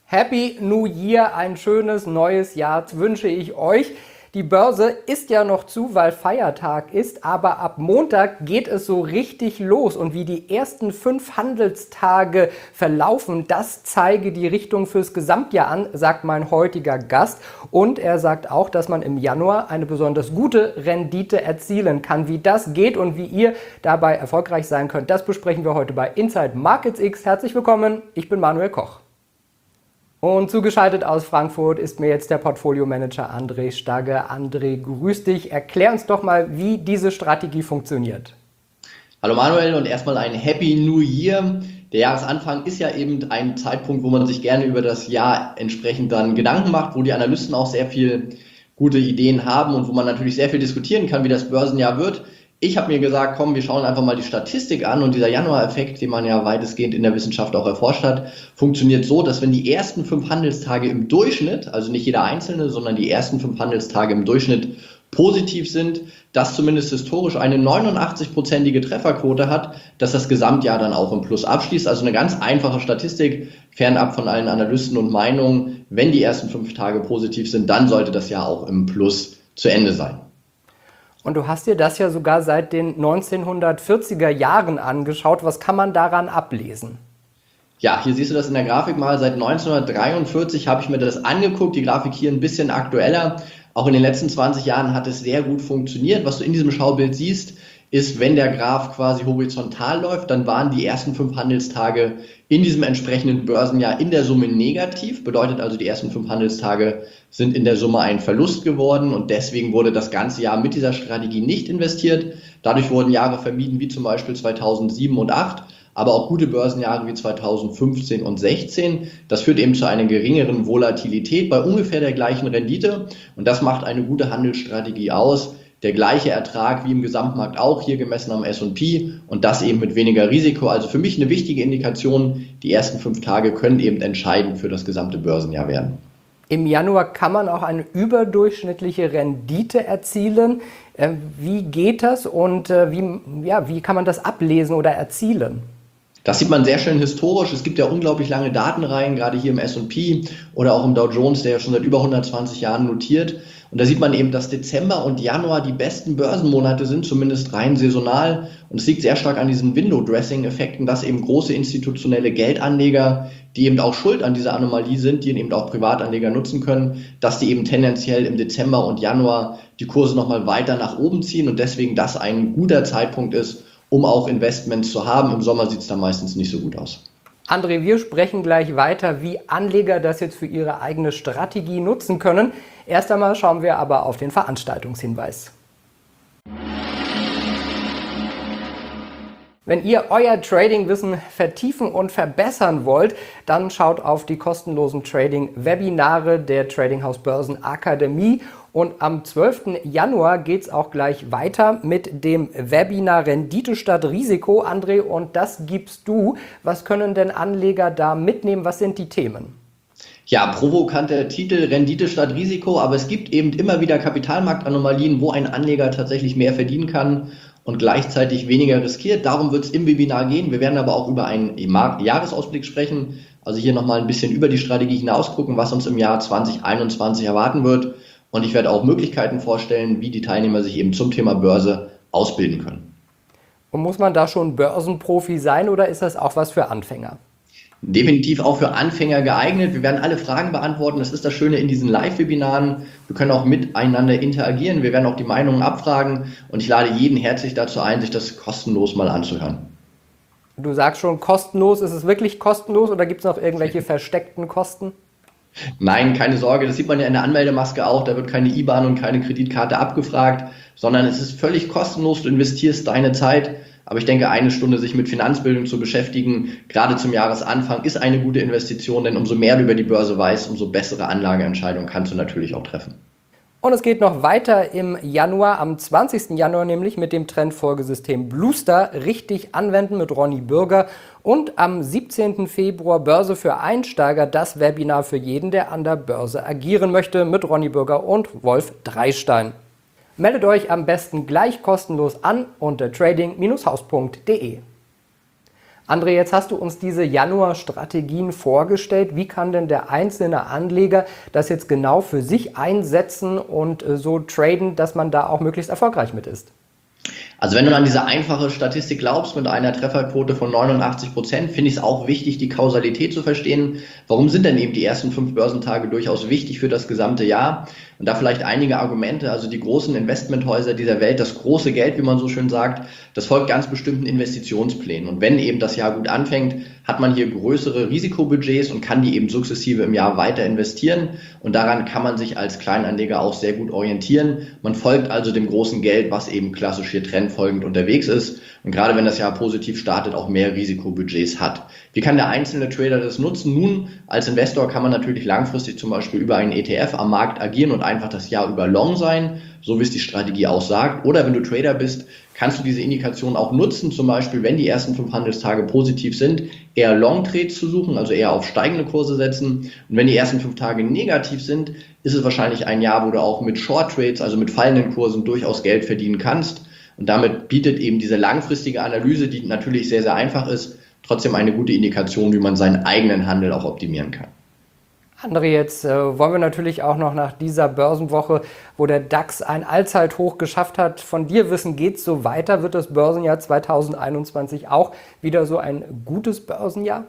Happy New Year, ein schönes neues Jahr wünsche ich euch. Die Börse ist ja noch zu, weil Feiertag ist, aber ab Montag geht es so richtig los. Und wie die ersten 5 Handelstage verlaufen, das zeige die Richtung fürs Gesamtjahr an, sagt mein heutiger Gast. Und er sagt auch, dass man im Januar eine besonders gute Rendite erzielen kann. Wie das geht und wie ihr dabei erfolgreich sein könnt, das besprechen wir heute bei Inside Markets X. Herzlich willkommen, ich bin Manuel Koch. Und zugeschaltet aus Frankfurt ist mir jetzt der Portfolio-Manager André Stagge. André, grüß dich. Erklär uns doch mal, wie diese Strategie funktioniert. Hallo Manuel und erstmal ein Happy New Year. Der Jahresanfang ist ja eben ein Zeitpunkt, wo man sich gerne über das Jahr entsprechend dann Gedanken macht, wo die Analysten auch sehr viel gute Ideen haben und wo man natürlich sehr viel diskutieren kann, wie das Börsenjahr wird. Ich habe mir gesagt, komm, wir schauen einfach mal die Statistik an, und dieser Januar-Effekt, den man ja weitestgehend in der Wissenschaft auch erforscht hat, funktioniert so, dass wenn die ersten 5 Handelstage im Durchschnitt, also nicht jeder einzelne, sondern die ersten 5 Handelstage im Durchschnitt positiv sind, das zumindest historisch eine 89-prozentige Trefferquote hat, dass das Gesamtjahr dann auch im Plus abschließt. Also eine ganz einfache Statistik, fernab von allen Analysten und Meinungen. Wenn die ersten 5 Tage positiv sind, dann sollte das Jahr auch im Plus zu Ende sein. Und du hast dir das ja sogar seit den 1940er Jahren angeschaut. Was kann man daran ablesen? Ja, hier siehst du das in der Grafik mal. Seit 1943 habe ich mir das angeguckt. Die Grafik hier ein bisschen aktueller. Auch in den letzten 20 Jahren hat es sehr gut funktioniert. Was du in diesem Schaubild siehst, ist, wenn der Graph quasi horizontal läuft, dann waren die ersten 5 Handelstage in diesem entsprechenden Börsenjahr in der Summe negativ. Bedeutet also, die ersten 5 Handelstage sind in der Summe ein Verlust geworden, und deswegen wurde das ganze Jahr mit dieser Strategie nicht investiert. Dadurch wurden Jahre vermieden, wie zum Beispiel 2007 und 2008, aber auch gute Börsenjahre wie 2015 und 2016. Das führt eben zu einer geringeren Volatilität bei ungefähr der gleichen Rendite, und das macht eine gute Handelsstrategie aus. Der gleiche Ertrag wie im Gesamtmarkt auch, hier gemessen am S&P, und das eben mit weniger Risiko. Also für mich eine wichtige Indikation, die ersten 5 Tage können eben entscheidend für das gesamte Börsenjahr werden. Im Januar kann man auch eine überdurchschnittliche Rendite erzielen. Wie geht das und wie kann man das ablesen oder erzielen? Das sieht man sehr schön historisch. Es gibt ja unglaublich lange Datenreihen, gerade hier im S&P oder auch im Dow Jones, der ja schon seit über 120 Jahren notiert. Und da sieht man eben, dass Dezember und Januar die besten Börsenmonate sind, zumindest rein saisonal. Und es liegt sehr stark an diesen Window-Dressing-Effekten, dass eben große institutionelle Geldanleger, die eben auch schuld an dieser Anomalie sind, die eben auch Privatanleger nutzen können, dass die eben tendenziell im Dezember und Januar die Kurse nochmal weiter nach oben ziehen, und deswegen das ein guter Zeitpunkt ist, um auch Investments zu haben. Im Sommer sieht es dann meistens nicht so gut aus. André, wir sprechen gleich weiter, wie Anleger das jetzt für ihre eigene Strategie nutzen können. Erst einmal schauen wir aber auf den Veranstaltungshinweis. Wenn ihr euer Trading-Wissen vertiefen und verbessern wollt, dann schaut auf die kostenlosen Trading-Webinare der Trading House Börsen Akademie. Und am 12. Januar geht es auch gleich weiter mit dem Webinar Rendite statt Risiko. André, und das gibst du. Was können denn Anleger da mitnehmen? Was sind die Themen? Ja, provokanter Titel, Rendite statt Risiko, aber es gibt eben immer wieder Kapitalmarktanomalien, wo ein Anleger tatsächlich mehr verdienen kann und gleichzeitig weniger riskiert. Darum wird es im Webinar gehen. Wir werden aber auch über einen Jahresausblick sprechen, also hier nochmal ein bisschen über die Strategie hinaus gucken, was uns im Jahr 2021 erwarten wird. Und ich werde auch Möglichkeiten vorstellen, wie die Teilnehmer sich eben zum Thema Börse ausbilden können. Und muss man da schon Börsenprofi sein oder ist das auch was für Anfänger? Definitiv auch für Anfänger geeignet. Wir werden alle Fragen beantworten. Das ist das Schöne in diesen Live-Webinaren. Wir können auch miteinander interagieren. Wir werden auch die Meinungen abfragen. Und ich lade jeden herzlich dazu ein, sich das kostenlos mal anzuhören. Du sagst schon kostenlos. Ist es wirklich kostenlos oder gibt es noch irgendwelche versteckten Kosten? Nein, keine Sorge. Das sieht man ja in der Anmeldemaske auch. Da wird keine IBAN und keine Kreditkarte abgefragt, sondern es ist völlig kostenlos. Du investierst deine Zeit. Aber ich denke, 1 Stunde sich mit Finanzbildung zu beschäftigen, gerade zum Jahresanfang, ist eine gute Investition, denn umso mehr du über die Börse weißt, umso bessere Anlageentscheidungen kannst du natürlich auch treffen. Und es geht noch weiter im Januar, am 20. Januar nämlich mit dem Trendfolgesystem Bluestar richtig anwenden mit Ronny Bürger, und am 17. Februar Börse für Einsteiger, das Webinar für jeden, der an der Börse agieren möchte, mit Ronny Bürger und Wolf Dreistein. Meldet euch am besten gleich kostenlos an unter trading-haus.de. André, jetzt hast du uns diese Januar-Strategien vorgestellt. Wie kann denn der einzelne Anleger das jetzt genau für sich einsetzen und so traden, dass man da auch möglichst erfolgreich mit ist? Also wenn du an diese einfache Statistik glaubst mit einer Trefferquote von 89%, finde ich es auch wichtig, die Kausalität zu verstehen. Warum sind denn eben die ersten 5 Börsentage durchaus wichtig für das gesamte Jahr? Und da vielleicht einige Argumente. Also die großen Investmenthäuser dieser Welt, das große Geld, wie man so schön sagt, das folgt ganz bestimmten Investitionsplänen. Und wenn eben das Jahr gut anfängt, hat man hier größere Risikobudgets und kann die eben sukzessive im Jahr weiter investieren. Und daran kann man sich als Kleinanleger auch sehr gut orientieren. Man folgt also dem großen Geld, was eben klassisch hier trendfolgend unterwegs ist. Und gerade wenn das Jahr positiv startet, auch mehr Risikobudgets hat. Wie kann der einzelne Trader das nutzen? Nun, als Investor kann man natürlich langfristig zum Beispiel über einen ETF am Markt agieren und einfach das Jahr über long sein, so wie es die Strategie auch sagt. Oder wenn du Trader bist, kannst du diese Indikation auch nutzen, zum Beispiel, wenn die ersten 5 Handelstage positiv sind, eher Long Trades zu suchen, also eher auf steigende Kurse setzen. Und wenn die ersten 5 Tage negativ sind, ist es wahrscheinlich ein Jahr, wo du auch mit Short Trades, also mit fallenden Kursen, durchaus Geld verdienen kannst. Und damit bietet eben diese langfristige Analyse, die natürlich sehr, sehr einfach ist, trotzdem eine gute Indikation, wie man seinen eigenen Handel auch optimieren kann. André, jetzt wollen wir natürlich auch noch nach dieser Börsenwoche, wo der DAX ein Allzeithoch geschafft hat, von dir wissen, geht es so weiter? Wird das Börsenjahr 2021 auch wieder so ein gutes Börsenjahr?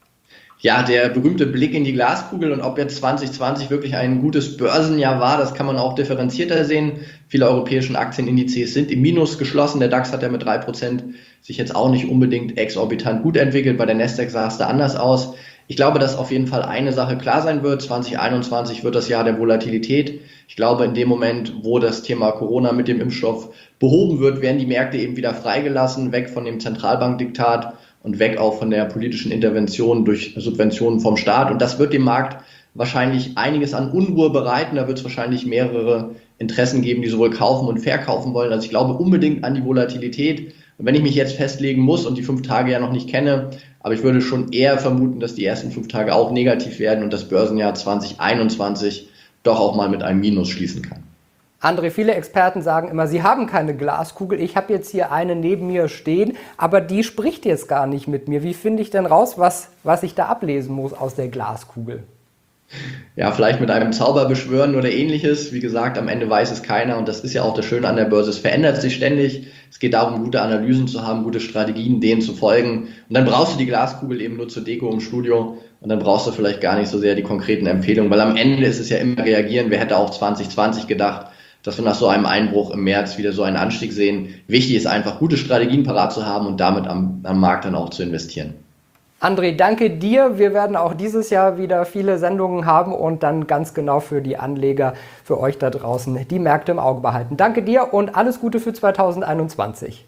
Ja, der berühmte Blick in die Glaskugel und ob jetzt 2020 wirklich ein gutes Börsenjahr war, das kann man auch differenzierter sehen. Viele europäischen Aktienindizes sind im Minus geschlossen. Der DAX hat ja mit 3% sich jetzt auch nicht unbedingt exorbitant gut entwickelt. Bei der Nasdaq sah es da anders aus. Ich glaube, dass auf jeden Fall eine Sache klar sein wird. 2021 wird das Jahr der Volatilität. Ich glaube, in dem Moment, wo das Thema Corona mit dem Impfstoff behoben wird, werden die Märkte eben wieder freigelassen, weg von dem Zentralbankdiktat und weg auch von der politischen Intervention durch Subventionen vom Staat. Und das wird dem Markt wahrscheinlich einiges an Unruhe bereiten. Da wird es wahrscheinlich mehrere Interessen geben, die sowohl kaufen und verkaufen wollen. Also ich glaube unbedingt an die Volatilität. Und wenn ich mich jetzt festlegen muss und die 5 Tage ja noch nicht kenne, aber ich würde schon eher vermuten, dass die ersten 5 Tage auch negativ werden und das Börsenjahr 2021 doch auch mal mit einem Minus schließen kann. André, viele Experten sagen immer, sie haben keine Glaskugel. Ich habe jetzt hier eine neben mir stehen, aber die spricht jetzt gar nicht mit mir. Wie finde ich denn raus, was ich da ablesen muss aus der Glaskugel? Ja, vielleicht mit einem Zauber beschwören oder ähnliches. Wie gesagt, am Ende weiß es keiner und das ist ja auch das Schöne an der Börse. Es verändert sich ständig. Es geht darum, gute Analysen zu haben, gute Strategien, denen zu folgen. Und dann brauchst du die Glaskugel eben nur zur Deko im Studio und dann brauchst du vielleicht gar nicht so sehr die konkreten Empfehlungen, weil am Ende ist es ja immer reagieren. Wer hätte auch 2020 gedacht, dass wir nach so einem Einbruch im März wieder so einen Anstieg sehen. Wichtig ist einfach, gute Strategien parat zu haben und damit am Markt dann auch zu investieren. André, danke dir. Wir werden auch dieses Jahr wieder viele Sendungen haben und dann ganz genau für die Anleger, für euch da draußen, die Märkte im Auge behalten. Danke dir und alles Gute für 2021.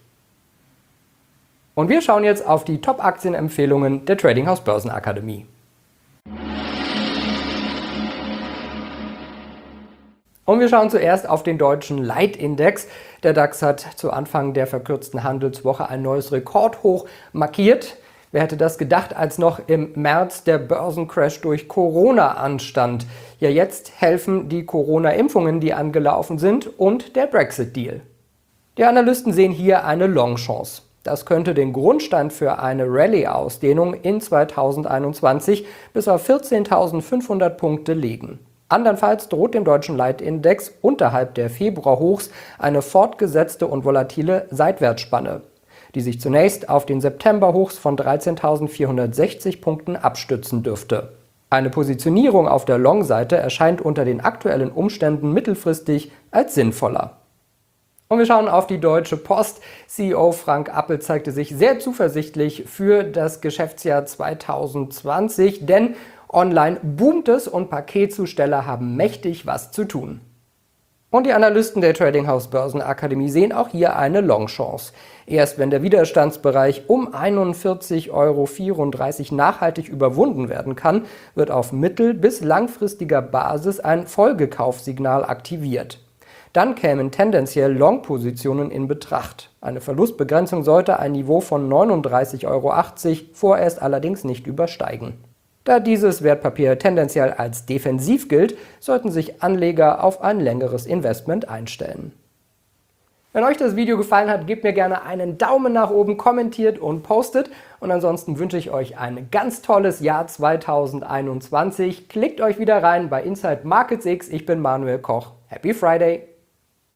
Und wir schauen jetzt auf die Top-Aktienempfehlungen der Trading House Börsenakademie. Und wir schauen zuerst auf den deutschen Leitindex. Der DAX hat zu Anfang der verkürzten Handelswoche ein neues Rekordhoch markiert. Wer hätte das gedacht, als noch im März der Börsencrash durch Corona anstand? Ja, jetzt helfen die Corona-Impfungen, die angelaufen sind, und der Brexit-Deal. Die Analysten sehen hier eine Long-Chance. Das könnte den Grundstein für eine Rallye-Ausdehnung in 2021 bis auf 14.500 Punkte legen. Andernfalls droht dem deutschen Leitindex unterhalb der Februarhochs eine fortgesetzte und volatile Seitwärtsspanne, die sich zunächst auf den Septemberhochs von 13.460 Punkten abstützen dürfte. Eine Positionierung auf der Long-Seite erscheint unter den aktuellen Umständen mittelfristig als sinnvoller. Und wir schauen auf die Deutsche Post. CEO Frank Appel zeigte sich sehr zuversichtlich für das Geschäftsjahr 2020, denn online boomt es und Paketzusteller haben mächtig was zu tun. Und die Analysten der Trading House Börsenakademie sehen auch hier eine Long-Chance. Erst wenn der Widerstandsbereich um 41,34 € nachhaltig überwunden werden kann, wird auf mittel- bis langfristiger Basis ein Folgekaufsignal aktiviert. Dann kämen tendenziell Long-Positionen in Betracht. Eine Verlustbegrenzung sollte ein Niveau von 39,80 € vorerst allerdings nicht übersteigen. Da dieses Wertpapier tendenziell als defensiv gilt, sollten sich Anleger auf ein längeres Investment einstellen. Wenn euch das Video gefallen hat, gebt mir gerne einen Daumen nach oben, kommentiert und postet. Und ansonsten wünsche ich euch ein ganz tolles Jahr 2021. Klickt euch wieder rein bei Inside Markets X. Ich bin Manuel Koch. Happy Friday!